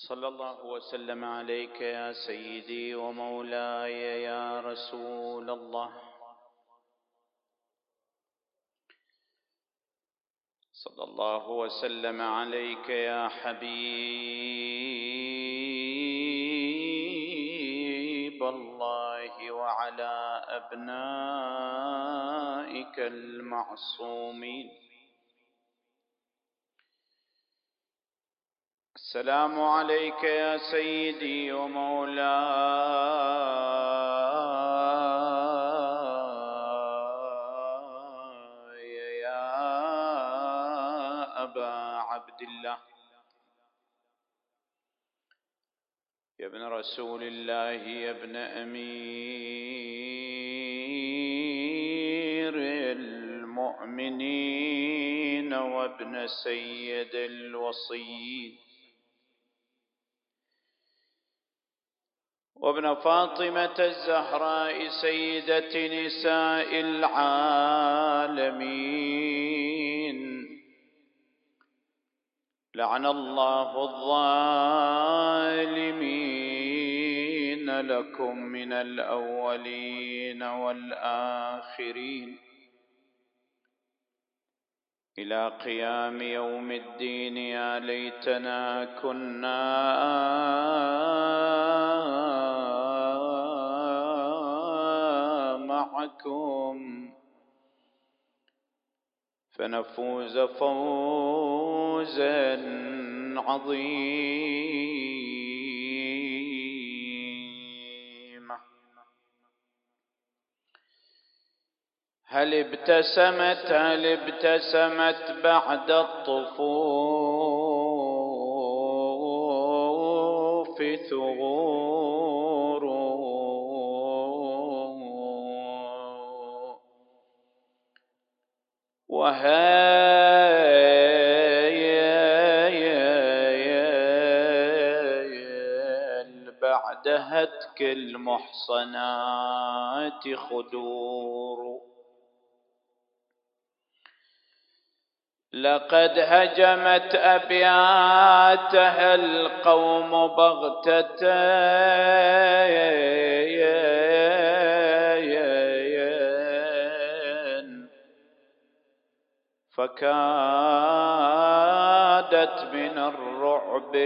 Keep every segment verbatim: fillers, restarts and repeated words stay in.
صلى الله وسلم عليك يا سيدي ومولاي يا رسول الله. صلى الله وسلم عليك يا حبيب الله وعلى أبنائك المعصومين. السلام عليك يا سيدي ومولاي يا أبا عبد الله، يا ابن رسول الله، يا ابن أمير المؤمنين وابن سيد الوصيين، وابن فاطمة الزهراء سيدة نساء العالمين. لعن الله الظالمين لكم من الأولين والآخرين إلى قيام يوم الدين. يا ليتنا كنا معكم فنفوز فوزا عظيما. هل ابتسمت هل ابتسمت بعد الطفوف ثغور، وهايل بعد هتك المحصنات خدور. لقد هجمت أبياتها القوم بغتة، فكادت من الرعب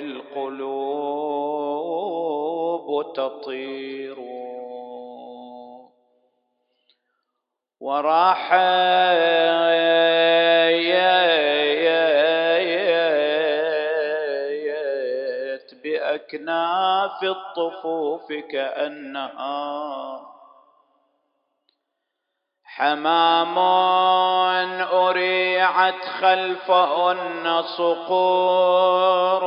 القلوب تطير، وراحت بأكناف الطفوف كأنها حمام أريعت خلفهن صقور،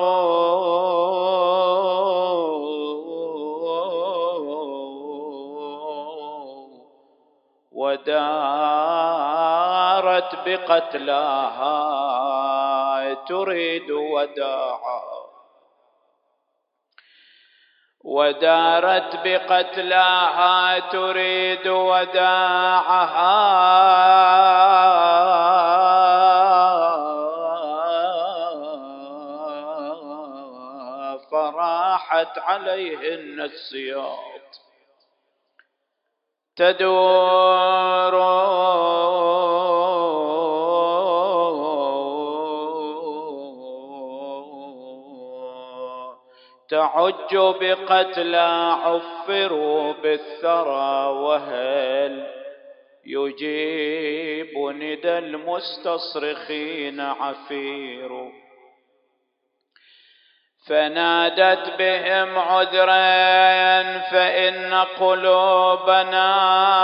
ودارت بقتلاها تريد وداعا، ودارت بقتلاها تريد وداعها، فراحت عليهن السياط تدور، تعج بقتلى عفروا بالثرى، وهل يجيب ندى المستصرخين عفير. فنادت بهم عذرا فإن قلوبنا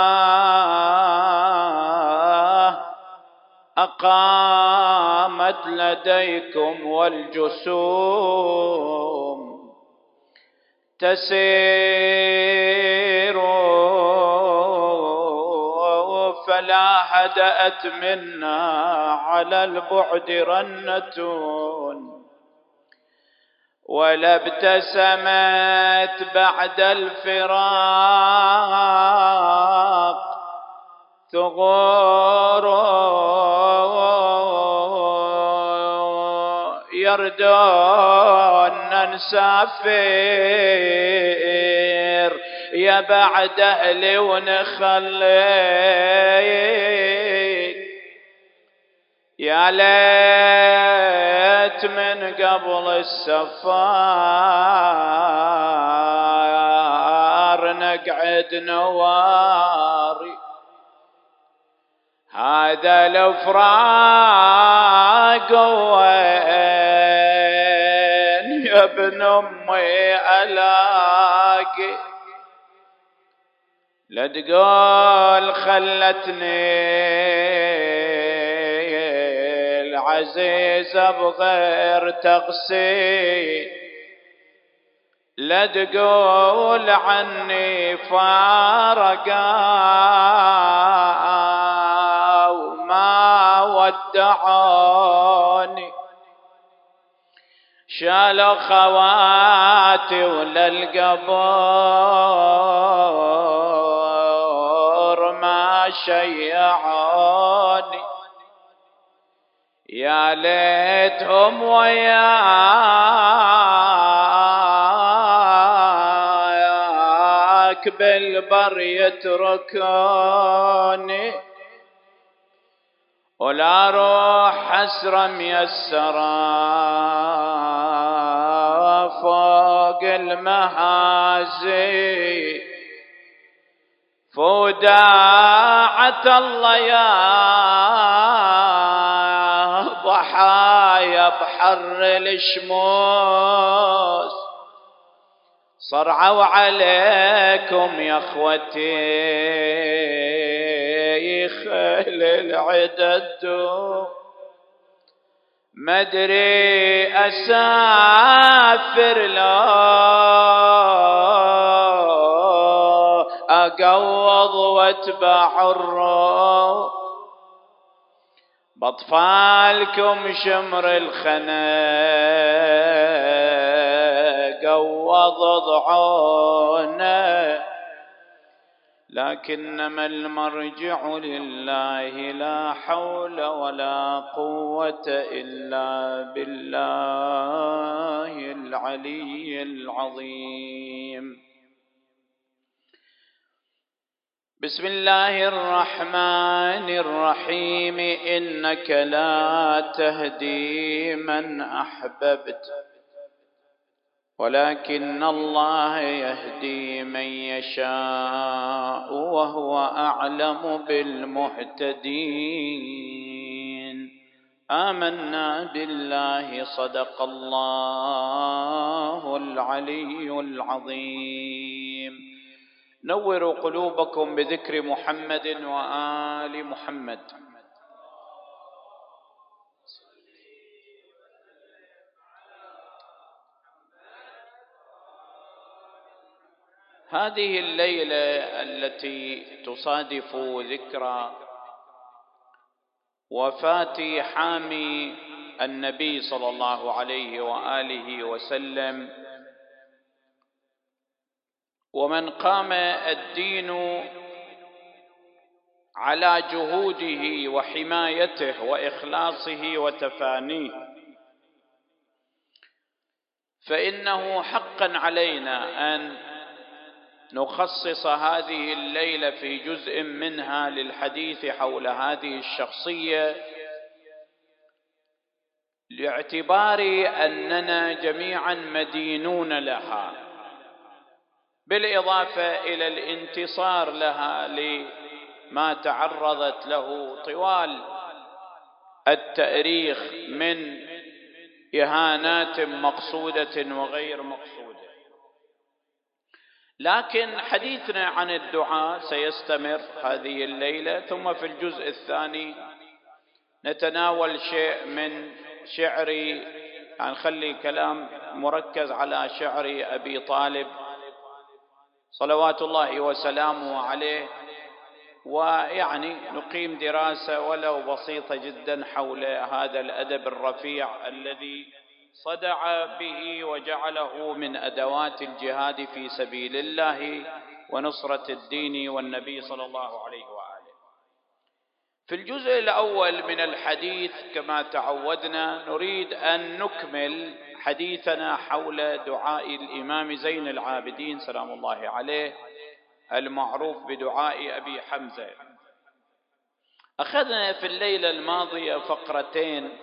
أقامت لديكم والجسوم تسير، فلا هدأت منا على البعد رنة، ولا ابتسمت بعد الفراق ثغور، يردون نسافر يا بعد أهلي ونخليك، يا ليت من قبل السفار نقعد نواري هذا الفراق وين يا ابن امي الاقي، لا تقول خلتني العزيزة بغير تقصير، لا تقول عني فارقا وما ودعوني، شالوا خواتي ولا القبور ما شيعوني، يا ليتهم وياك بالبر يتركوني، ولا روح حسرة ميسرة فوق المهازي، فوداعة الله يا ضحايا بحر الشموس، صرعوا عليكم يا اخوتي خيل العدد، مدري اسافر لا اقوض واتبع الروح، باطفالكم شمر الخنا قوض ضعونا، لكنما المرجع لله لا حول ولا قوة إلا بالله العلي العظيم. بسم الله الرحمن الرحيم. إنك لا تهدي من أحببت ولكن الله يهدي من يشاء وهو أعلم بالمهتدين. آمنا بالله صدق الله العلي العظيم. نوروا قلوبكم بذكر محمد وآل محمد. هذه الليلة التي تصادف ذكرى وفاة حامي النبي صلى الله عليه وآله وسلم، ومن قام الدين على جهوده وحمايته وإخلاصه وتفانيه، فإنه حقا علينا أن نخصص هذه الليلة في جزء منها للحديث حول هذه الشخصية، لاعتبار أننا جميعا مدينون لها، بالإضافة إلى الانتصار لها لما تعرضت له طوال التاريخ من إهانات مقصودة وغير مقصودة. لكن حديثنا عن الدعاء سيستمر هذه الليلة، ثم في الجزء الثاني نتناول شيء من شعر، نخلي كلام مركز على شعر أبي طالب صلوات الله وسلامه عليه، ويعني نقيم دراسة ولو بسيطة جدا حول هذا الأدب الرفيع الذي صدع به وجعله من أدوات الجهاد في سبيل الله ونصرة الدين والنبي صلى الله عليه وآله. في الجزء الأول من الحديث كما تعودنا نريد أن نكمل حديثنا حول دعاء الإمام زين العابدين سلام الله عليه المعروف بدعاء أبي حمزة. أخذنا في الليلة الماضية فقرتين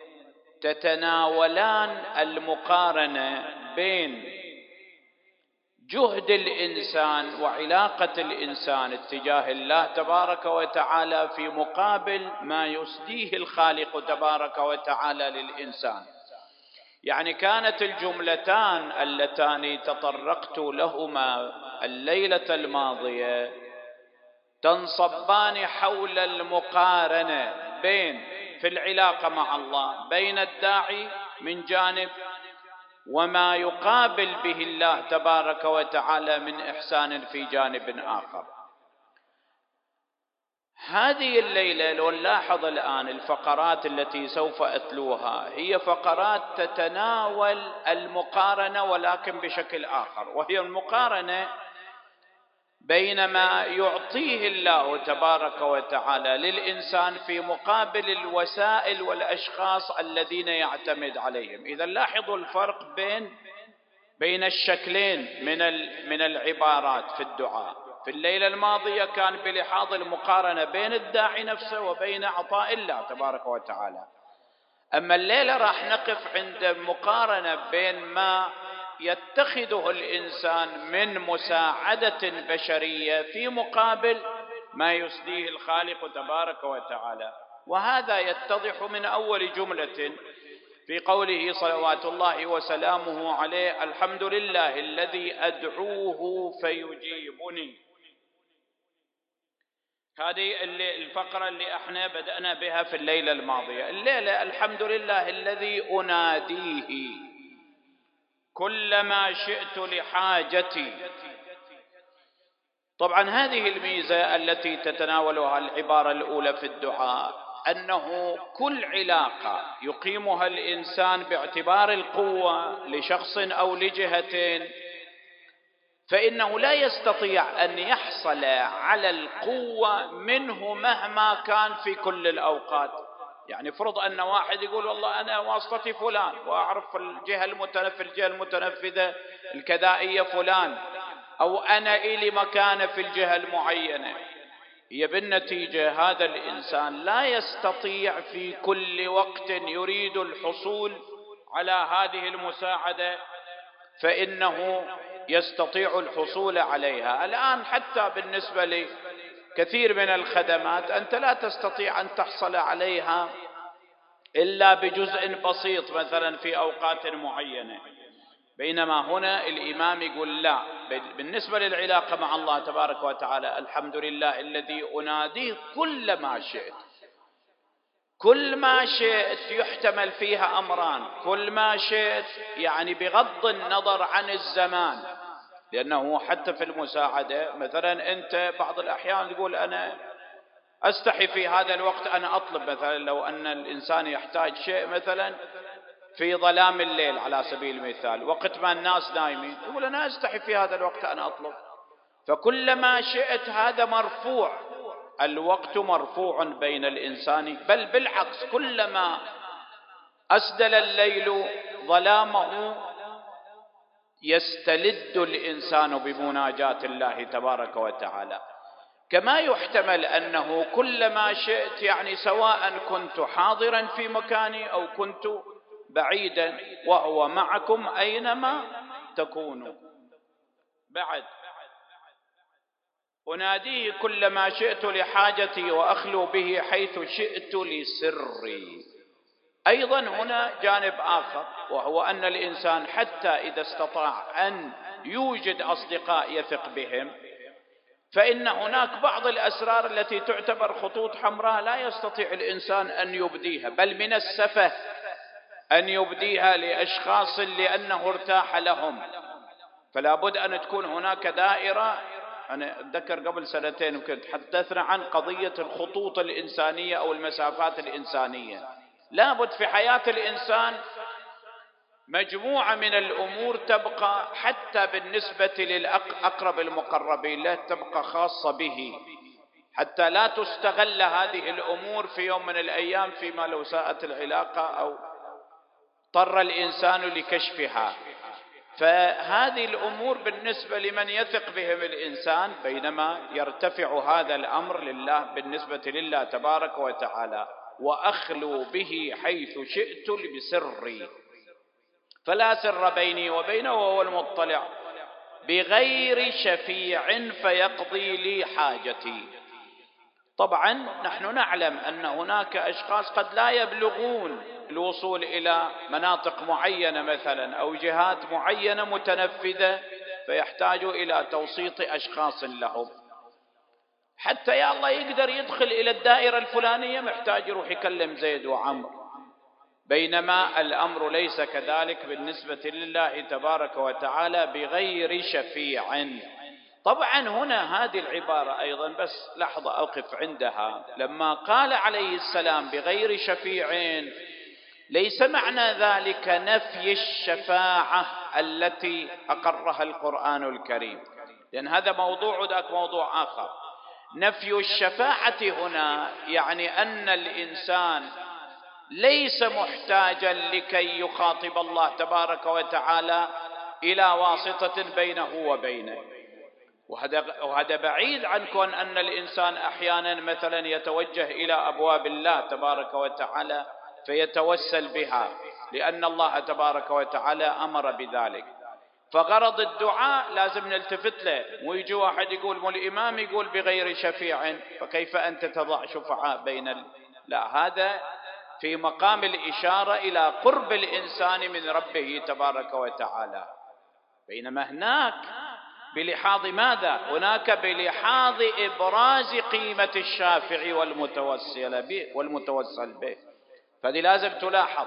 تتناولان المقارنة بين جهد الإنسان وعلاقة الإنسان اتجاه الله تبارك وتعالى في مقابل ما يسديه الخالق تبارك وتعالى للإنسان. يعني كانت الجملتان اللتان تطرقت لهما الليلة الماضية تنصبان حول المقارنة بين في العلاقة مع الله بين الداعي من جانب وما يقابل به الله تبارك وتعالى من إحسان في جانب آخر. هذه الليلة لو نلاحظ الآن الفقرات التي سوف أتلوها هي فقرات تتناول المقارنة ولكن بشكل آخر، وهي المقارنة بين ما يعطيه الله تبارك وتعالى للإنسان في مقابل الوسائل والأشخاص الذين يعتمد عليهم. إذا لاحظوا الفرق بين بين الشكلين من من العبارات في الدعاء. في الليلة الماضية كان بلحاظ المقارنة بين الداعي نفسه وبين عطاء الله تبارك وتعالى. أما الليلة راح نقف عند مقارنة بين ما يتخذه الإنسان من مساعدة بشرية في مقابل ما يسديه الخالق تبارك وتعالى. وهذا يتضح من أول جملة في قوله صلوات الله وسلامه عليه: الحمد لله الذي أدعوه فيجيبني. هذه الفقرة اللي احنا بدأنا بها في الليلة الماضية. الليلة الحمد لله الذي أناديه كلما شئت لحاجتي. طبعا هذه الميزة التي تتناولها العبارة الأولى في الدعاء، أنه كل علاقة يقيمها الإنسان باعتبار القوة لشخص أو لجهتين فإنه لا يستطيع أن يحصل على القوة منه مهما كان في كل الأوقات. يعني فرض أن واحد يقول والله أنا واسطتي فلان وأعرف الجهة المتنفذة الجهة المتنفذة الكذائية فلان، أو أنا إلي مكانة في الجهة المعينة. هي بالنتيجة هذا الإنسان لا يستطيع في كل وقت يريد الحصول على هذه المساعدة فإنه يستطيع الحصول عليها. الآن حتى بالنسبة لكثير من الخدمات أنت لا تستطيع أن تحصل عليها إلا بجزء بسيط مثلا في أوقات معينة، بينما هنا الإمام يقول لا، بالنسبة للعلاقة مع الله تبارك وتعالى الحمد لله الذي أناديه كل ما شئت. كل ما شئت يحتمل فيها أمران، كل ما شئت يعني بغض النظر عن الزمان، لأنه حتى في المساعدة مثلا أنت بعض الأحيان تقول أنا أستحي في هذا الوقت أنا أطلب، مثلا لو أن الإنسان يحتاج شيء مثلا في ظلام الليل على سبيل المثال وقت ما الناس نايمين، يقول أنا أستحي في هذا الوقت أنا أطلب. فكلما شئت هذا مرفوع، الوقت مرفوع بين الإنسان، بل بالعكس كلما أسدل الليل ظلامه يستلد الإنسان بمناجاة الله تبارك وتعالى. كما يحتمل أنه كلما شئت يعني سواء كنت حاضرا في مكاني أو كنت بعيدا وهو معكم أينما تكونوا. بعد أناديه كلما شئت لحاجتي وأخلو به حيث شئت لسري. أيضا هنا جانب آخر، وهو أن الإنسان حتى إذا استطاع أن يوجد أصدقاء يثق بهم فإن هناك بعض الأسرار التي تعتبر خطوط حمراء لا يستطيع الإنسان أن يبديها، بل من السفه أن يبديها لأشخاص لأنه ارتاح لهم. فلا بد أن تكون هناك دائرة. أنا أتذكر قبل سنتين وكنت حدثنا عن قضية الخطوط الإنسانية أو المسافات الإنسانية. لا بد في حياة الإنسان مجموعة من الأمور تبقى حتى بالنسبة للأقرب المقربين له تبقى خاصة به، حتى لا تستغل هذه الأمور في يوم من الأيام فيما لو ساءت العلاقة أو اضطر الإنسان لكشفها. فهذه الأمور بالنسبة لمن يثق بهم الإنسان، بينما يرتفع هذا الأمر لله بالنسبة لله تبارك وتعالى: وأخلو به حيث شئت بسري، فلا سر بيني وبينه وهو المطلع، بغير شفيع فيقضي لي حاجتي. طبعا نحن نعلم أن هناك أشخاص قد لا يبلغون الوصول إلى مناطق معينة مثلا أو جهات معينة متنفذة، فيحتاج إلى توسيط أشخاص لهم. حتى يا الله يقدر يدخل إلى الدائرة الفلانية محتاج يروح يكلم زيد وعمر، بينما الأمر ليس كذلك بالنسبة لله تبارك وتعالى بغير شفيع. طبعا هنا هذه العبارة أيضا بس لحظة أوقف عندها. لما قال عليه السلام بغير شفيع، ليس معنى ذلك نفي الشفاعة التي أقرها القرآن الكريم، لأن هذا موضوع ذاك موضوع آخر. نفي الشفاعة هنا يعني أن الإنسان ليس محتاجا لكي يخاطب الله تبارك وتعالى إلى واسطة بينه وبينه، وهذا بعيد عن كون أن الإنسان أحيانا مثلا يتوجه إلى أبواب الله تبارك وتعالى فيتوسل بها، لأن الله تبارك وتعالى أمر بذلك. فغرض الدعاء لازم نلتفت له، مو يجي واحد يقول مو الإمام يقول بغير شفيع فكيف أنت تضع شفعاء بين ال... لا، هذا في مقام الإشارة إلى قرب الإنسان من ربه تبارك وتعالى. بينما هناك بلحاظ ماذا؟ هناك بلحاظ إبراز قيمة الشافع والمتوسل به والمتوسل به، فهذه لازم تلاحظ.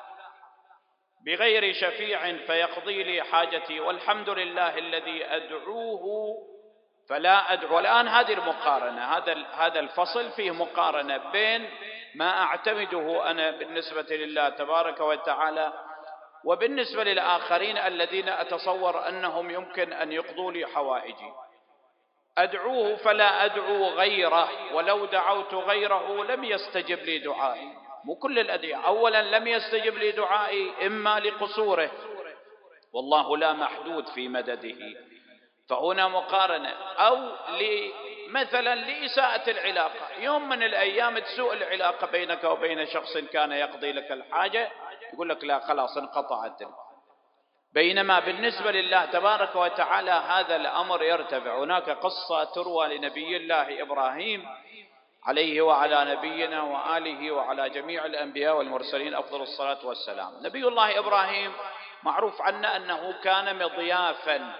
بغير شفيع فيقضي لي حاجتي والحمد لله الذي أدعوه فلا أدعو. الآن هذه المقارنة، هذا هذا الفصل فيه مقارنة بين ما أعتمده أنا بالنسبة لله تبارك وتعالى وبالنسبة للآخرين الذين أتصور أنهم يمكن أن يقضوا لي حوائجي. أدعوه فلا أدعو غيره، ولو دعوت غيره لم يستجب لي دعائي. مو كل الأدعياء، أولا لم يستجب لي دعائي إما لقصوره، والله لا محدود في مدده، فهنا مقارنة، أو مثلا لإساءة العلاقة. يوم من الأيام تسوء العلاقة بينك وبين شخص كان يقضي لك الحاجة، يقول لك لا خلاص انقطعت. بينما بالنسبة لله تبارك وتعالى هذا الأمر يرتفع. هناك قصة تروى لنبي الله إبراهيم عليه وعلى نبينا وآله وعلى جميع الأنبياء والمرسلين أفضل الصلاة والسلام. نبي الله إبراهيم معروف عنه أنه كان مضيافا،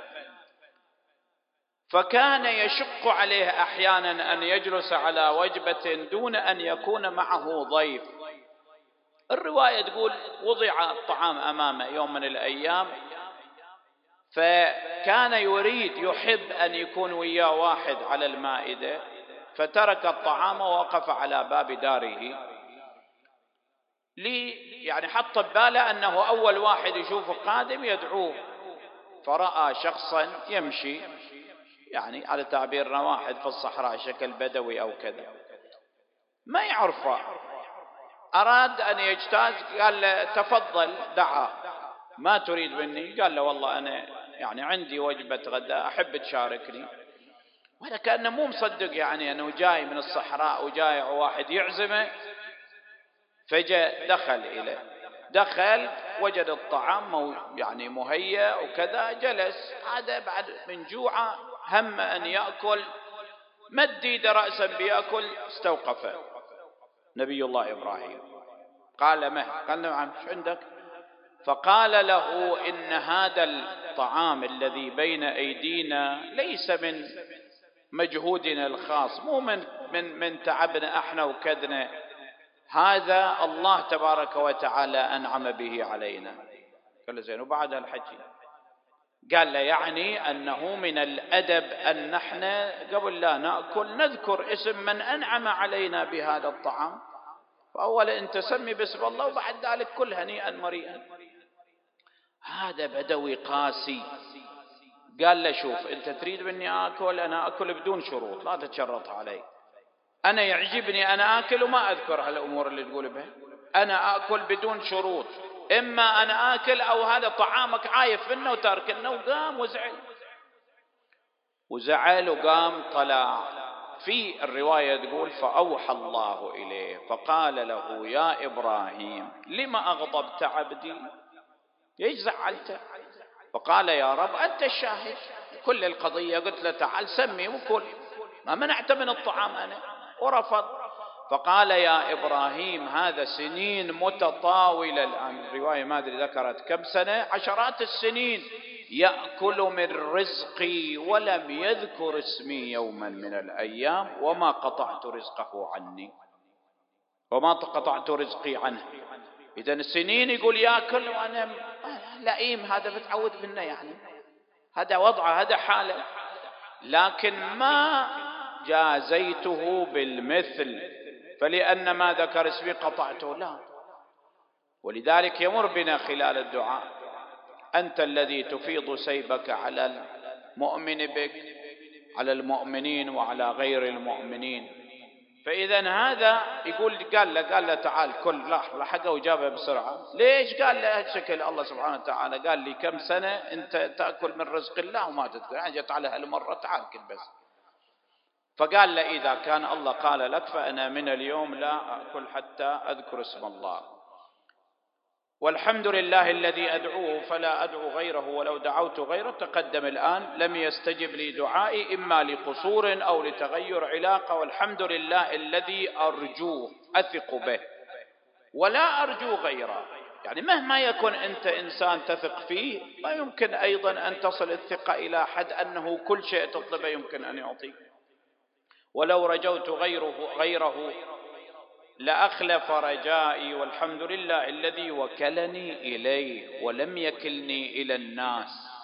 فكان يشق عليه أحيانا أن يجلس على وجبة دون أن يكون معه ضيف. الرواية تقول وضع الطعام أمامه يوم من الأيام، فكان يريد يحب أن يكون وياه واحد على المائدة، فترك الطعام ووقف على باب داره لي يعني حط بباله أنه أول واحد يشوف قادم يدعوه. فرأى شخصا يمشي يعني على تعبيرنا واحد في الصحراء شكل بدوي أو كذا، ما يعرفه، أراد أن يجتاز، قال له تفضل. دعا، ما تريد مني؟ قال له والله أنا يعني عندي وجبة غداء أحب تشاركني. وهذا كأنه مو مصدق يعني أنه جاي من الصحراء وجاي واحد يعزمه. فجاء دخل إليه، دخل وجد الطعام يعني مهيأ وكذا، جلس. هذا بعد من جوعه هم أن يأكل، مد يد رأسا بيأكل، استوقفه نبي الله إبراهيم. قال مه؟ قال نعم، شو عندك؟ فقال له إن هذا الطعام الذي بين أيدينا ليس من مجهودنا الخاص، مو من من من تعبنا احنا وكدنا، هذا الله تبارك وتعالى أنعم به علينا. قال له زين، وبعد الحكي قال له يعني أنه من الأدب أن نحن قبل لا نأكل نذكر اسم من أنعم علينا بهذا الطعام، فأولا أنت سمي باسم الله وبعد ذلك كل هنيئا مريئا. هذا بدوي قاسي. قال له شوف، أنت تريد مني آكل، أنا أكل بدون شروط، لا تتشرط علي. أنا يعجبني أنا آكل وما أذكر هالأمور اللي تقول بها، أنا آكل بدون شروط. إما أنا آكل أو هذا طعامك عايف منه وتاركنه. وقام وزعل وزعل وقام طلع. في الرواية تقول فأوحى الله إليه فقال له يا إبراهيم لما أغضبت عبدي؟ ليش زعلته؟ فقال يا رب أنت الشاهد، كل القضية قلت له تعال سمي وكل، ما منعت من الطعام أنا ورفض. فقال يا إبراهيم هذا سنين متطاولة الآن، الرواية ما أدري ذكرت كم سنة، عشرات السنين يأكل من رزقي ولم يذكر اسمي يوما من الأيام وما قطعت رزقه عني وما قطعت رزقي عنه. إذا السنين يقول يأكل وأنا لئيم، هذا متعود منه، يعني هذا وضعه هذا حاله، لكن ما جازيته بالمثل فلأن ما ذكر اسمي قطعته، لا. ولذلك يمر بنا خلال الدعاء أنت الذي تفيض سيبك على المؤمن بك، على المؤمنين وعلى غير المؤمنين. فإذا هذا يقول قال له قال له تعال كل، لحقه وجابه بسرعة. ليش قال له هالشكل؟ الله سبحانه وتعالى قال لي كم سنة أنت تأكل من رزق الله وما تذكر، يعني جت على هالمرة تعال كل بس. فقال له إذا كان الله قال لك فأنا من اليوم لا أكل حتى أذكر اسم الله، والحمد لله الذي أدعوه فلا أدعو غيره، ولو دعوت غيره تقدم الآن لم يستجب لي دعائي إما لقصور أو لتغير علاقة، والحمد لله الذي أرجوه أثق به ولا أرجو غيره. يعني مهما يكن أنت إنسان تثق فيه ما يمكن أيضا أن تصل الثقة إلى حد أنه كل شيء تطلبه يمكن أن يعطيك، ولو رجوت غيره غيره لأخلف رجائي، والحمد لله الذي وكلني إليه ولم يكلني إلى الناس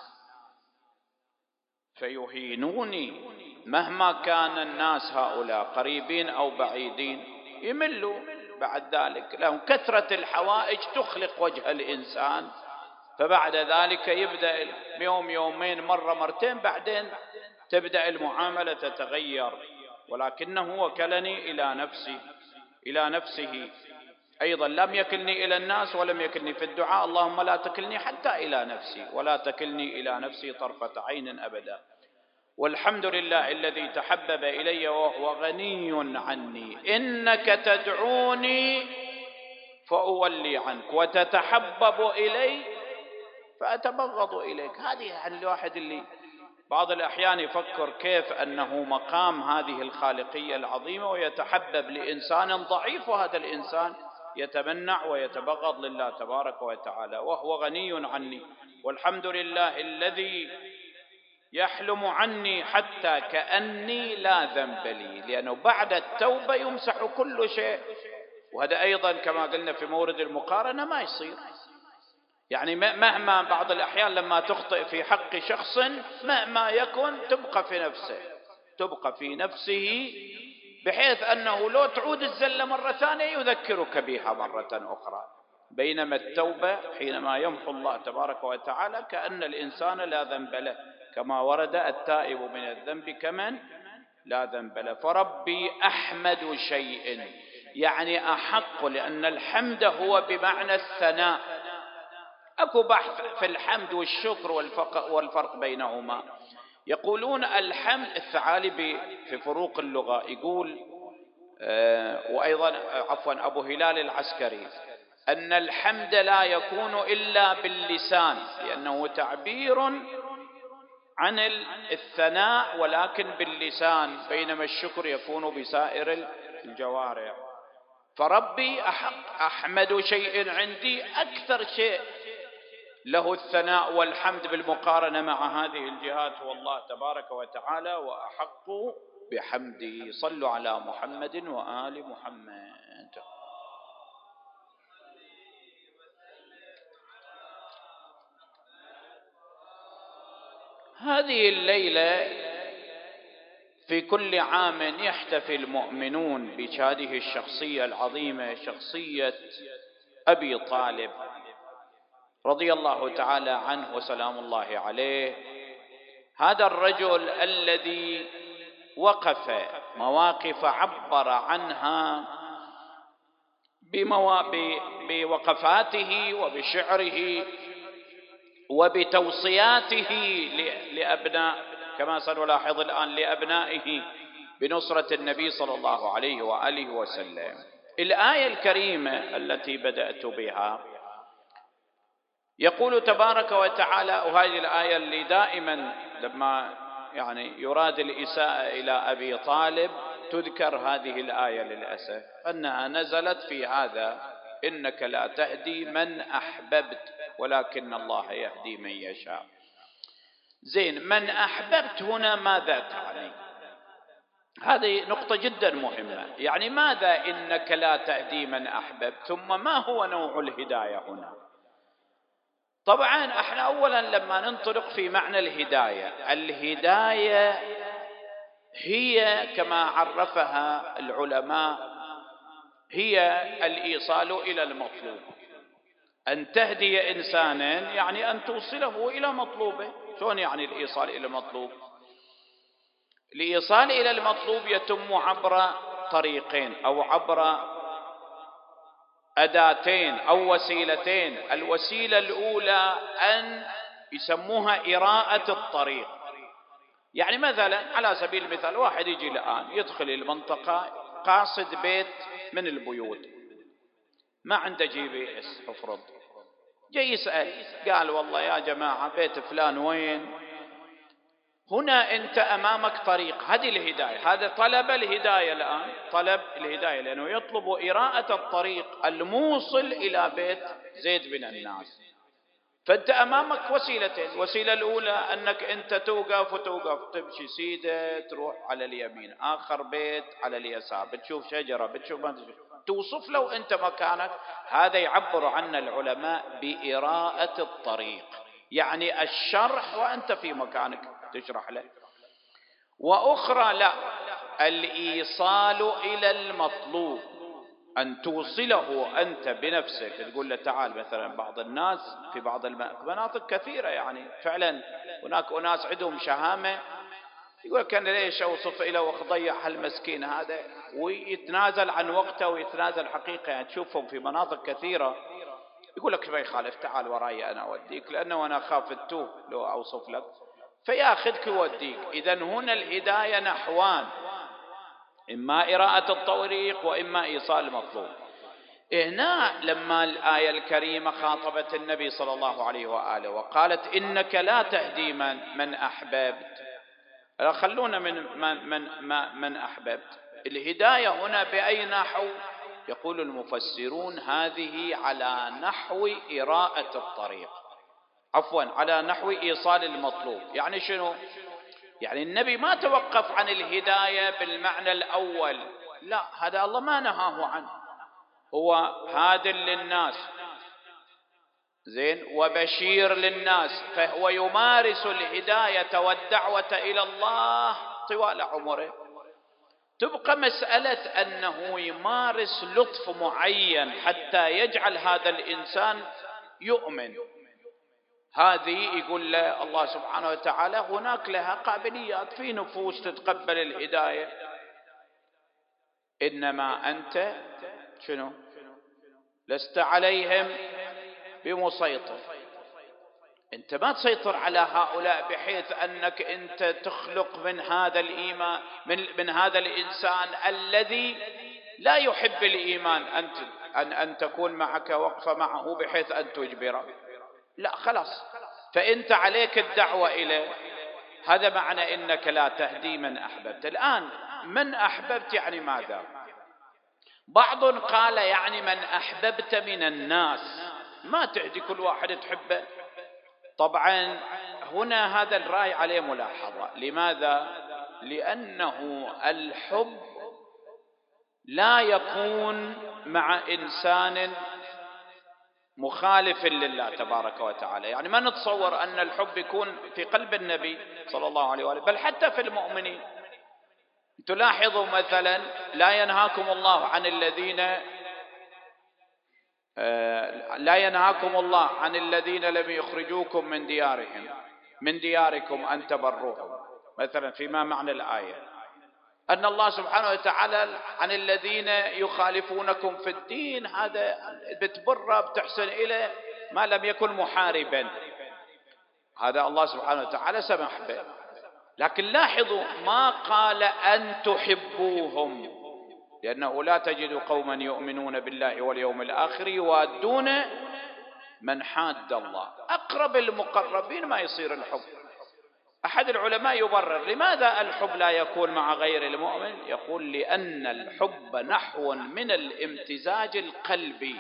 فيهينوني. مهما كان الناس هؤلاء قريبين أو بعيدين يملوا بعد ذلك، لهم كثرة الحوائج تخلق وجه الإنسان، فبعد ذلك يبدأ يوم يومين مرة مرتين بعدين تبدأ المعاملة تتغير. ولكنه وكلني إلى نفسي إلى نفسه أيضا، لم يكلني إلى الناس ولم يكلني في الدعاء اللهم لا تكلني حتى إلى نفسي ولا تكلني إلى نفسي طرفة عين أبدا. والحمد لله الذي تحبب إلي وهو غني عني، إنك تدعوني فأولي عنك وتتحبب إلي فأتبغض إليك. هذه يعني الواحد اللي بعض الأحيان يفكر كيف أنه مقام هذه الخالقية العظيمة ويتحبب لإنسان ضعيف، وهذا الإنسان يتمنع ويتبغض لله تبارك وتعالى وهو غني عني. والحمد لله الذي يحلم عني حتى كأني لا ذنب لي، لأنه بعد التوبة يمسح كل شيء، وهذا أيضا كما قلنا في مورد المقارنة ما يصير. يعني مهما بعض الأحيان لما تخطئ في حق شخص مهما يكن تبقى في نفسه تبقى في نفسه بحيث أنه لو تعود الزلة مرة ثانية يذكرك بها مرة أخرى. بينما التوبة حينما يمحو الله تبارك وتعالى كأن الإنسان لا ذنب له، كما ورد التائب من الذنب كمن لا ذنب له. فربي أحمد شيء يعني أحق، لأن الحمد هو بمعنى الثناء. أكو بحث في الحمد والشكر والفرق بينهما. يقولون الحمد، الثعالبي في فروق اللغة يقول آه وأيضا عفوا أبو هلال العسكري أن الحمد لا يكون إلا باللسان لأنه تعبير عن الثناء ولكن باللسان، بينما الشكر يكون بسائر الجوارح. فربي أحق أحمد شيء عندي، أكثر شيء له الثناء والحمد بالمقارنة مع هذه الجهات هو الله تبارك وتعالى، وأحق بحمده. صلوا على محمد وآل محمد. هذه الليلة في كل عام يحتفل المؤمنون بهذه الشخصية العظيمة، شخصية أبي طالب رضي الله تعالى عنه وسلام الله عليه. هذا الرجل الذي وقف مواقف عبر عنها بوقفاته وبشعره وبتوصياته لأبناء، كما سنلاحظ الآن لأبنائه بنصرة النبي صلى الله عليه وآله وسلم. الآية الكريمة التي بدأت بها يقول تبارك وتعالى، وهذه الآية اللي دائما لما يعني يراد الإساءة إلى أبي طالب تذكر هذه الآية للأسف، أنها نزلت في هذا: إنك لا تهدي من أحببت ولكن الله يهدي من يشاء. زين، من أحببت هنا ماذا تعني؟ هذه نقطة جدا مهمة. يعني ماذا إنك لا تهدي من أحببت؟ ثم ما هو نوع الهداية هنا؟ طبعا احنا اولا لما ننطلق في معنى الهداية، الهداية هي كما عرفها العلماء هي الإيصال إلى المطلوب. أن تهدي إنسانا يعني أن توصله إلى مطلوبه. شلون يعني الإيصال إلى المطلوب؟ الإيصال إلى المطلوب يتم عبر طريقين أو عبر أداتين أو وسيلتين. الوسيلة الأولى أن يسموها إراءة الطريق. يعني مثلا على سبيل المثال واحد يجي الآن يدخل المنطقة قاصد بيت من البيوت، ما عنده جي بي اس، افرض جاي يسأل قال والله يا جماعة بيت فلان وين؟ هنا أنت أمامك طريق، هذه الهداية، هذا طلب الهداية الآن، طلب الهداية لأنه يطلب إراءة الطريق الموصل إلى بيت زيد بن الناس. فأنت أمامك وسيلتين. الوسيلة الأولى أنك أنت توقف وتوقف تمشي سيدة تروح على اليمين، آخر بيت على اليسار، بتشوف شجرة، بتشوف ما تشوف، توصف له أنت مكانك. هذا يعبر عن العلماء بإراءة الطريق، يعني الشرح وأنت في مكانك تشرح له. وأخرى لا، الإيصال إلى المطلوب، أن توصله أنت بنفسك، تقول له تعال. مثلا بعض الناس في بعض المناطق كثيرة يعني فعلا هناك أناس عندهم شهامة، يقول كان ليش أوصف إلى وأضيع هالمسكين هذا، ويتنازل عن وقته ويتنازل حقيقة. يعني تشوفهم في مناطق كثيرة يقول لك ما يخالف تعال وراي أنا أوديك، لأنه أنا خاف التوه لو أوصف لك، فياخذك يوديك. إذن هنا الهداية نحوان: إما إراءة الطريق وإما إيصال المطلوب. هنا لما الآية الكريمة خاطبت النبي صلى الله عليه وآله وقالت إنك لا تهدي من, من أحببت، خلونا من من, من, من أحببت. الهداية هنا بأي نحو؟ يقول المفسرون هذه على نحو إراءة الطريق، عفوا على نحو إيصال المطلوب. يعني شنو؟ يعني النبي ما توقف عن الهداية بالمعنى الأول، لا، هذا الله ما نهاه عنه، هو هاد للناس زين وبشير للناس، فهو يمارس الهداية والدعوة إلى الله طوال عمره. تبقى مسألة أنه يمارس لطف معين حتى يجعل هذا الإنسان يؤمن، هذه يقول له الله سبحانه وتعالى هناك لها قابليات في نفوس تتقبل الهداية. إنما أنت شنو؟ لست عليهم بمسيطر. أنت ما تسيطر على هؤلاء بحيث أنك أنت تخلق من هذا الإيمان من, من هذا الإنسان الذي لا يحب الإيمان أنت أن, أن تكون معك وقفة معه بحيث أن تجبره، لا خلاص. فأنت عليك الدعوة إليه. هذا معنى إنك لا تهدي من أحببت. الآن من أحببت يعني ماذا؟ بعض قال يعني من أحببت من الناس، ما تهدي كل واحد تحبه. طبعا هنا هذا الرأي عليه ملاحظة. لماذا؟ لأنه الحب لا يكون مع إنسان مخالف لله تبارك وتعالى. يعني ما نتصور أن الحب يكون في قلب النبي صلى الله عليه وآله، بل حتى في المؤمنين. تلاحظوا مثلا لا ينهاكم الله عن الذين لا ينهاكم الله عن الذين لم يخرجوكم من ديارهم من دياركم أن تبروهم، مثلا فيما معنى الآية. أن الله سبحانه وتعالى عن الذين يخالفونكم في الدين، هذا بتبره بتحسن إليه ما لم يكن محاربا، هذا الله سبحانه وتعالى سمح به. لكن لاحظوا ما قال أن تحبوهم، لأنه لا تجد قوما يؤمنون بالله واليوم الآخر يوادون من حاد الله. أقرب المقربين ما يصير الحب. أحد العلماء يبرر لماذا الحب لا يكون مع غير المؤمن، يقول لأن الحب نحو من الامتزاج القلبي.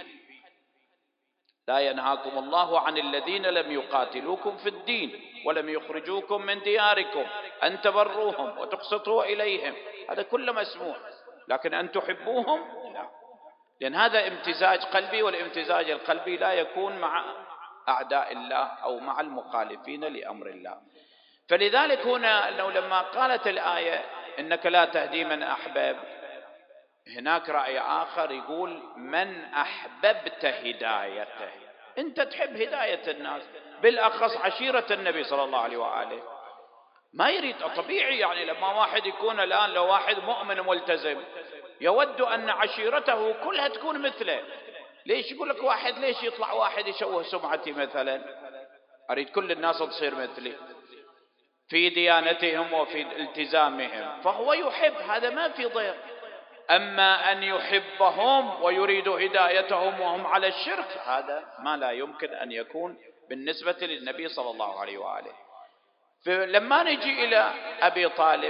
لا ينهاكم الله عن الذين لم يقاتلوكم في الدين ولم يخرجوكم من دياركم أن تبروهم وتقسطوا إليهم، هذا كله مسموح. لكن أن تحبوهم لا، لأن هذا امتزاج قلبي، والامتزاج القلبي لا يكون مع أعداء الله أو مع المخالفين لأمر الله. فلذلك هنا لو لما قالت الآية إنك لا تهدي من أحبب، هناك رأي آخر يقول من أحببت هدايته. أنت تحب هداية الناس، بالأخص عشيرة النبي صلى الله عليه وآله. ما يريد طبيعي، يعني لما واحد يكون الآن لو واحد مؤمن ملتزم يود أن عشيرته كلها تكون مثله. ليش يقول لك واحد ليش يطلع واحد يشوه سمعتي مثلا، أريد كل الناس تصير مثلي في ديانتهم وفي التزامهم، فهو يحب، هذا ما في ضير. أما أن يحبهم ويريد هدايتهم وهم على الشرك، هذا ما لا يمكن أن يكون بالنسبة للنبي صلى الله عليه وآله. فلما نجي إلى أبي طالب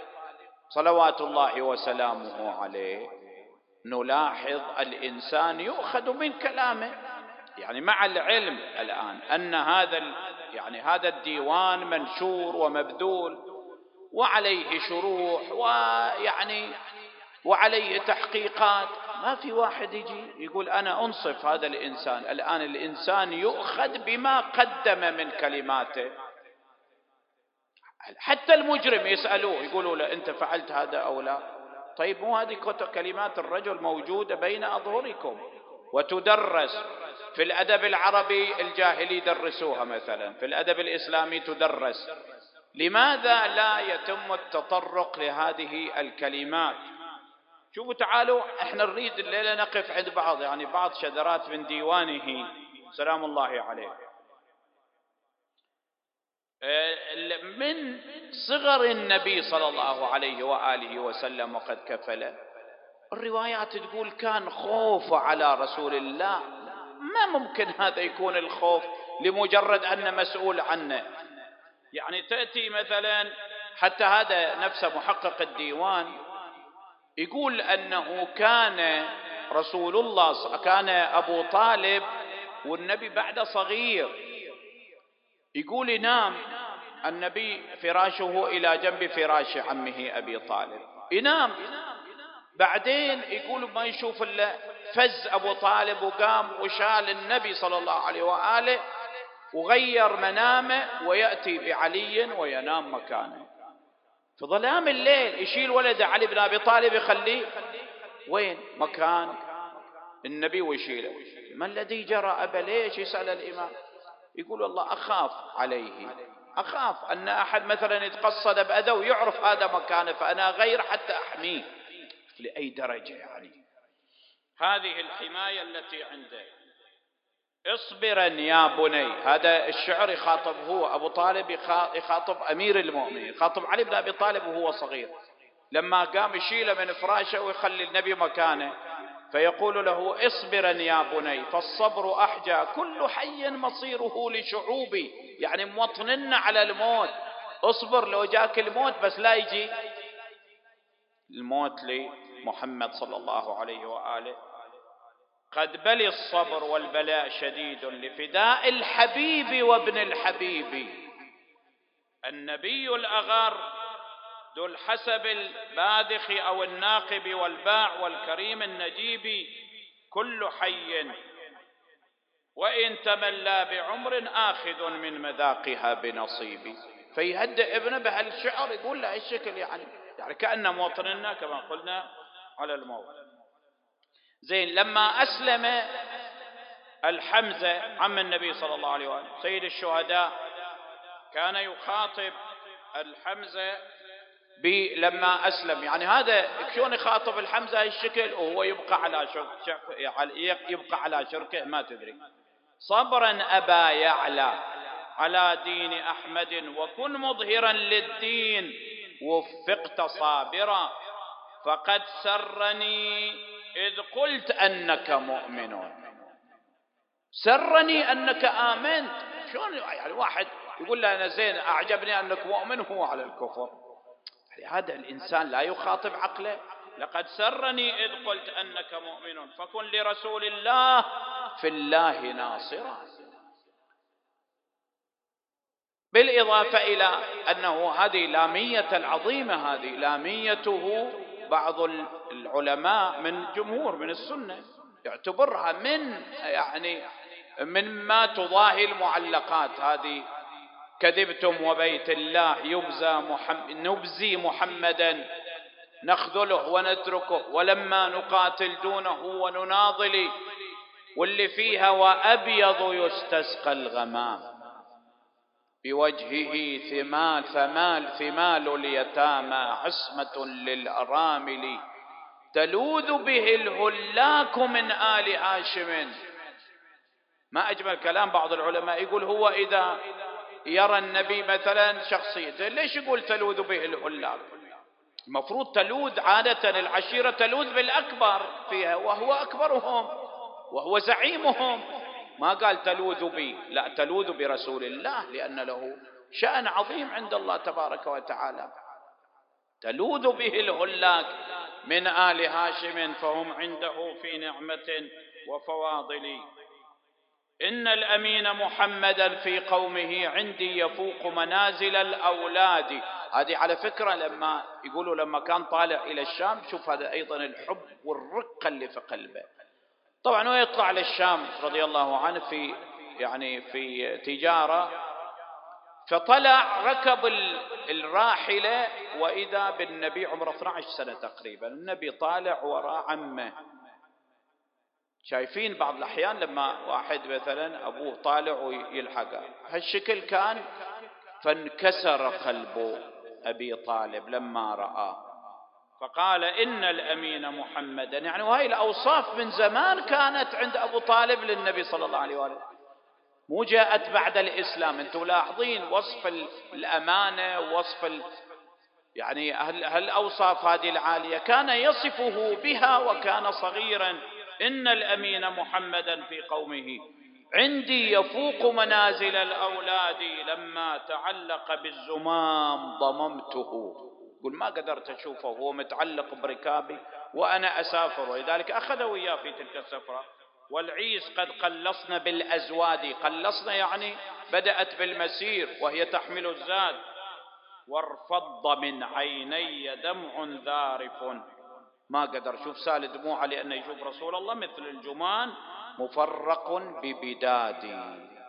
صلوات الله وسلامه عليه، نلاحظ الإنسان يؤخذ من كلامه، يعني مع العلم الآن أن هذا يعني هذا الديوان منشور ومبذول وعليه شروح ويعني وعليه تحقيقات، ما في واحد يجي يقول أنا أنصف هذا الإنسان. الآن الإنسان يؤخذ بما قدم من كلماته. حتى المجرم يسألوه يقولوا له أنت فعلت هذا أو لا؟ طيب مو هذه كلمات الرجل موجودة بين أظهركم وتدرس في الأدب العربي الجاهلي يدرسوها مثلا، في الأدب الإسلامي تدرس. لماذا لا يتم التطرق لهذه الكلمات؟ شوفوا تعالوا احنا نريد الليلة نقف عند بعض يعني بعض شذرات من ديوانه سلام الله عليه. من صغر النبي صلى الله عليه وآله وسلم وقد كفل، الروايات تقول كان خوف على رسول الله. ما ممكن هذا يكون الخوف لمجرد أن مسؤول عنه. يعني تأتي مثلا حتى هذا نفسه محقق الديوان يقول أنه كان رسول الله كان أبو طالب والنبي بعد صغير، يقول ينام النبي فراشه إلى جنب فراش عمه أبي طالب، ينام بعدين يقول ما يشوف إلا فز أبو طالب وقام وشال النبي صلى الله عليه وآله وغير منامه ويأتي بعلي وينام مكانه. في ظلام الليل يشيل ولد علي بن أبي طالب يخليه وين مكان النبي ويشيله. ما الذي جرى أبا؟ ليش؟ يسأل الإمام يقول والله أخاف عليه، أخاف أن أحد مثلا يتقصد بأذى ويعرف هذا مكانه فأنا غير حتى أحميه. لأي درجة يعني هذه الحماية التي عنده. اصبرا يا بني، هذا الشعر يخاطب هو أبو طالب، يخاطب أمير المؤمنين، يخاطب علي بن أبي طالب وهو صغير لما قام يشيله من فراشه ويخلي النبي مكانه، فيقول له اصبرا يا بني فالصبر أحجى كل حي مصيره لشعوبي، يعني موطننا على الموت. اصبر لو جاك الموت بس لا يجي الموت لمحمد صلى الله عليه وآله. قد بلي الصبر والبلاء شديد لفداء الحبيب وابن الحبيب. النبي الأغار ذو الحسب الباذخ أو الناقب والباع والكريم النجيب كل حي وإن تملى بعمر آخذ من مذاقها بنصيب. فيهدئ ابنه بهالشعر يقول له الشكل يعني يعني كأن موطننا كما قلنا على الموت. زين لما أسلم الحمزة عم النبي صلى الله عليه وآله سيد الشهداء كان يخاطب الحمزة لما أسلم. يعني هذا شلون يخاطب الحمزة هالشكل وهو يبقى على شرك يبقى على شركه ما تدري. صبرا أبا يعلى على دين أحمد وكن مظهرا للدين وفقت صابرا فقد سرني إذ قلت أنك مؤمن. سرني أنك آمنت. شلون يعني واحد يقول له أنا زين أعجبني أنك مؤمن وهو على الكفر؟ هذا الإنسان لا يخاطب عقله. لقد سرني إذ قلت أنك مؤمن فكن لرسول الله في الله ناصرا. بالإضافة إلى أنه هذه لامية العظيمة، هذه لاميته بعض العلماء من جمهور من السنة يعتبرها من يعني مما تضاهي المعلقات هذه. كذبتم وبيت الله يبزى محمد نبزي محمدا نخذله ونتركه ولما نقاتل دونه ونناضل واللي فيها وأبيض يستسقى الغمام بوجهه ثمال ثمال ثمال اليتامى عصمة للأرامل تلوذ به الهلاك من آل هاشم. ما أجمل كلام بعض العلماء يقول هو إذا يرى النبي مثلا شخصيته ليش يقول تلوذ به الهلاك؟ المفروض تلوذ عادة العشيرة تلوذ بالأكبر فيها وهو أكبرهم وهو زعيمهم. ما قال تلوذ بي، لا تلوذ برسول الله لأن له شأن عظيم عند الله تبارك وتعالى. تلوذ به الهلاك من آل هاشم فهم عنده في نعمة وفواضل. إن الأمين محمدا في قومه عندي يفوق منازل الأولاد. هذه على فكرة لما يقولوا لما كان طالع إلى الشام، شوف هذا أيضا الحب والرقة اللي في قلبه. طبعا هو يطلع للشام رضي الله عنه في يعني في تجارة، فطلع ركب الراحلة وإذا بالنبي عمره اثني عشر سنة تقريبا. النبي طالع وراء عمه. شايفين بعض الأحيان لما واحد مثلا أبوه طالع ويلحقه هالشكل كان، فانكسر قلب أبي طالب لما رآه فقال إن الأمين محمدا. يعني وهي الأوصاف من زمان كانت عند أبو طالب للنبي صلى الله عليه وآله، مو جاءت بعد الإسلام. أنتم لاحظين وصف الأمانة ووصف ال... يعني هالأوصاف هذه العالية كان يصفه بها وكان صغيرا. إن الأمين محمدا في قومه عندي يفوق منازل الأولاد لما تعلق بالزمام ضممته. يقول ما قدرت أشوفه وهو متعلق بركابي وأنا أسافر، ولذلك أخذ وياه في تلك السفرة. والعيس قد قلصنا بالأزواد. قلصنا يعني بدأت بالمسير وهي تحمل الزاد. وارفض من عيني دمع ذارف. ما قدر شوف سال دموعه لأنه يشوف رسول الله مثل الجمان مفرق ببدادي.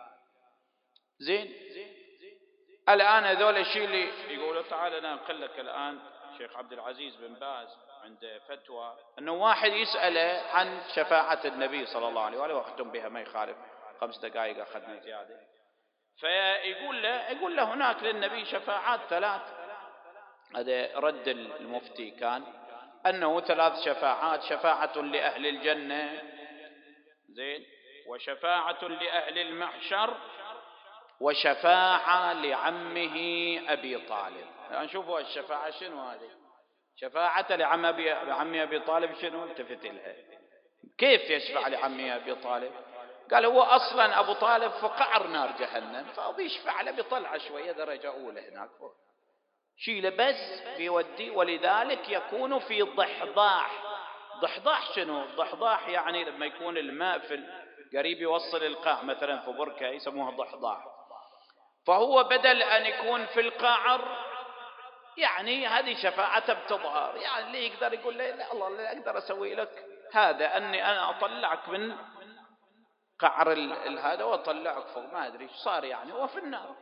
زين. الآن هذول الشيء اللي يقولوا تعال أنا أنقل لك الآن شيخ عبد العزيز بن باز عنده فتوى أنه واحد يسأله عن شفاعة النبي صلى الله عليه وآله، وأختم بها ما يخالف خمس دقائق أخذنا زيادة. فيقول له يقول له هناك للنبي شفاعات ثلاث. هذا رد المفتي كان أنه ثلاث شفاعات: شفاعة لأهل الجنة، زين، وشفاعة لأهل المحشر، وشفاعة لعمه أبي طالب. نشوفوا يعني الشفاعة شنو هذه. شفاعة لعم أبي عم أبي طالب شنو؟ التفت لها كيف يشفع لعمه أبي طالب؟ قال هو أصلا أبو طالب في قعر نار جهنم، فبيشفع له بيطلع شوية درجة أولى هناك شيله بس بيودي. ولذلك يكون في ضحضاح. ضحضاح شنو؟ ضحضاح يعني لما يكون الماء في قريب يوصل القاع مثلا في بركة يسموها ضحضاح، فهو بدل أن يكون في القعر يعني هذه شفاعته بتظهر. يعني اللي يقدر يقول لي لا الله اللي أقدر أسوي لك هذا أني أنا أطلعك من قعر هذا وأطلعك فوق، ما أدري إيش صار يعني هو في النار.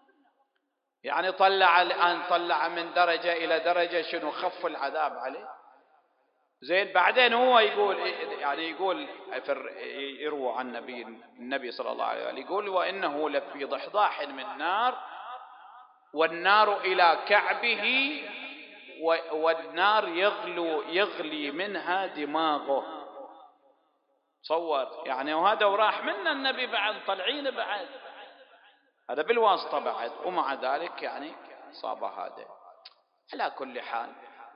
يعني طلع الآن طلع من درجة إلى درجة شنو؟ خف العذاب عليه. زين. بعدين هو يقول يعني يقول يروى عن النبي النبي صلى الله عليه وسلم يقول وإنه لفي ضحضاح من نار والنار إلى كعبه والنار يغلو يغلي منها دماغه. تصور يعني، وهذا وراح منا النبي بعد، طلعين بعد هذا بالواسطة بعد، ومع ذلك يعني صاب هذا. على كل حال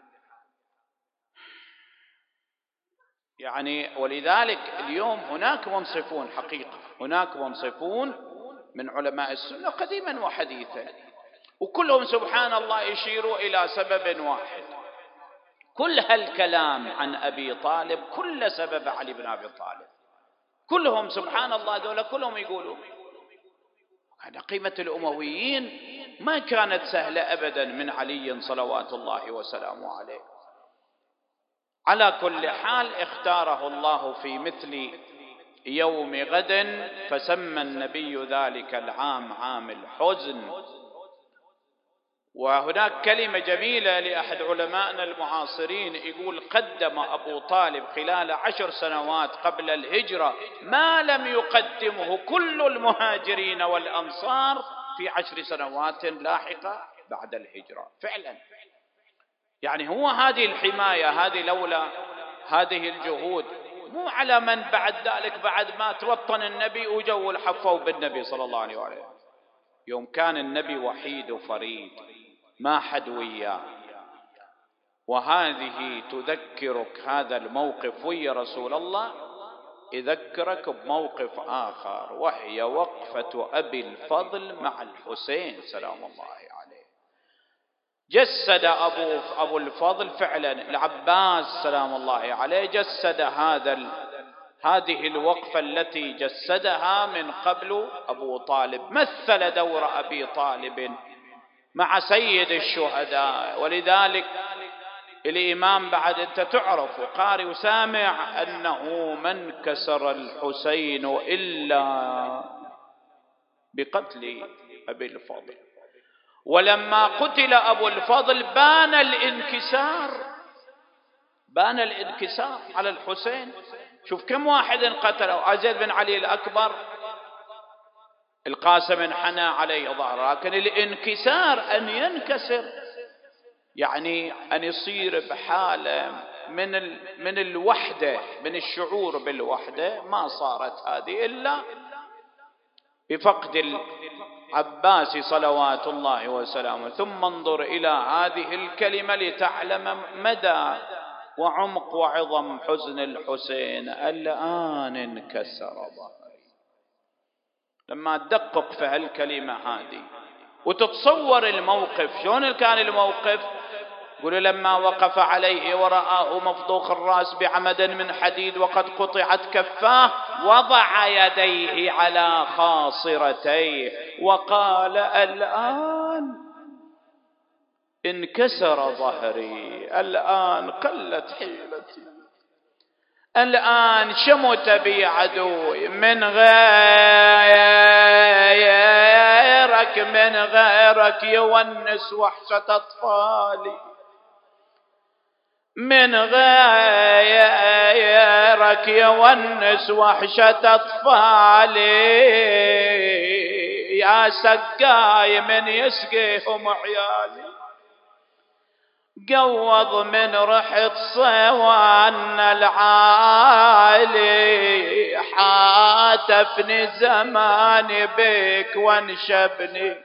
يعني، ولذلك اليوم هناك منصفون حقيقة، هناك منصفون من علماء السنة قديما وحديثا، وكلهم سبحان الله يشيروا إلى سبب واحد. كل هالكلام عن أبي طالب كل سبب علي بن أبي طالب، كلهم سبحان الله دولة كلهم يقولوا أن قيمة الأمويين ما كانت سهلة أبدا من علي صلوات الله وسلامه عليه. على كل حال اختاره الله في مثل يوم غد، فسمى النبي ذلك العام عام الحزن. وهناك كلمة جميلة لأحد علمائنا المعاصرين يقول: قدم أبو طالب خلال عشر سنوات قبل الهجرة ما لم يقدمه كل المهاجرين والأنصار في عشر سنوات لاحقة بعد الهجرة. فعلا يعني هو هذه الحماية هذه، لولا هذه الجهود مو على من بعد ذلك، بعد ما توطن النبي وجو الحفوا بالنبي صلى الله عليه وسلم، يوم كان النبي وحيد وفريد ما حد وياه. وهذه تذكرك هذا الموقف ويا رسول الله، يذكرك بموقف آخر، وهي وقفة أبي الفضل مع الحسين سلام الله عليه. جسد أبو, أبو الفضل فعلا العباس سلام الله عليه، جسد هذا هذه الوقفة التي جسدها من قبل أبو طالب، مثل دور أبي طالب مع سيد الشهداء. ولذلك الإمام بعد أنت تعرف وقارئ وسامع أنه من كسر الحسين إلا بقتل أبي الفضل. ولما قتل أبو الفضل بان الانكسار، بان الانكسار على الحسين. شوف كم واحد قتله، أزيد بن علي الأكبر القاسم انحنى عليه ظهره، لكن الانكسار أن ينكسر يعني أن يصير بحالة من من الوحدة، من الشعور بالوحدة، ما صارت هذه إلا بفقد العباس صلوات الله وسلامه. ثم انظر إلى هذه الكلمة لتعلم مدى وعمق وعظم حزن الحسين: الآن انكسر ظهري. لما تدقق في هالكلمة هذه وتتصور الموقف، شلون كان الموقف؟ يقول: لما وقف عليه ورآه مفضوخ الرأس بعمد من حديد وقد قطعت كفاه، وضع يديه على خاصرتيه وقال: الآن انكسر ظهري، الآن قلت حيلتي، الآن شمت بي عدوي، من غيرك من غيرك يونس وحشة أطفالي، من غيرك يونس وحشة أطفالي، يا سقاي من يسقيهم عيالي، قوض من رحت صوان العالي، حاتفني زمان بك وانشبني،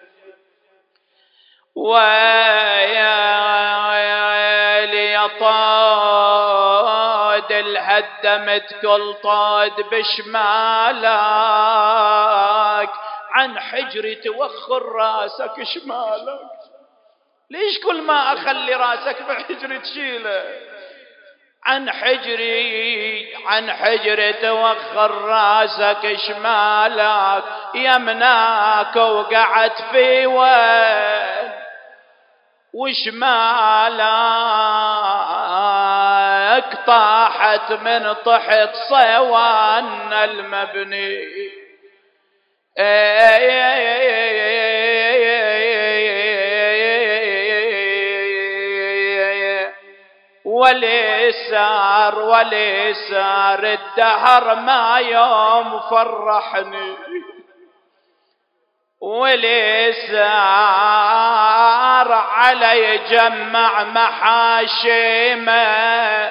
ويا طاد الهدمت كل طاد بشمالك، عن حجري توخر راسك شمالك. ليش كل ما أخلي راسك بحجري تشيله؟ عن حجري عن حجري توخر راسك شمالك، يمناك وقعت في وين وشمالك طاحت من طحت صيوان المبني. وليسار وليسار الدهر ما يوم فرحني، وليسار على يجمع محاشمه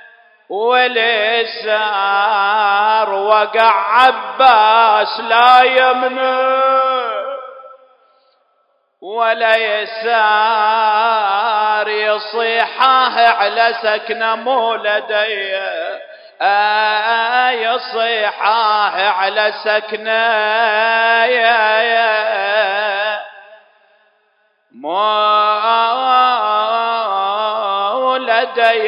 واليسار وقع عباس لا يمنه ولا يسار يصيحاه على سكنه مو لدي آه يصيحاه على سكنه يا يا مو لدي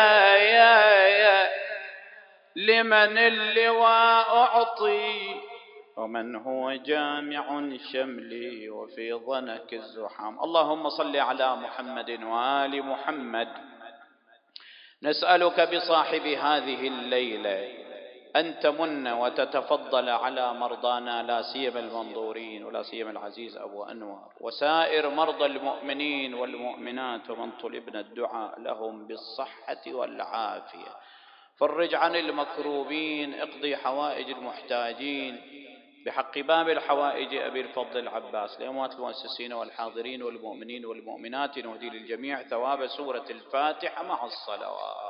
يا لمن اللواء أعطي ومن هو جامع شملي وفي ظنك الزحام. اللهم صل على محمد وآل محمد. نسألك بصاحب هذه الليلة أن تمن وتتفضل على مرضانا لا سيما المنظورين ولا سيما العزيز أبو أنور وسائر مرضى المؤمنين والمؤمنات ومن طلبنا الدعاء لهم بالصحة والعافية. فرج عن المكروبين، اقضي حوائج المحتاجين بحق باب الحوائج أبي الفضل العباس. لأموات المؤسسين والحاضرين والمؤمنين والمؤمنات نهدي للجميع ثواب سورة الفاتحة مع الصلوات.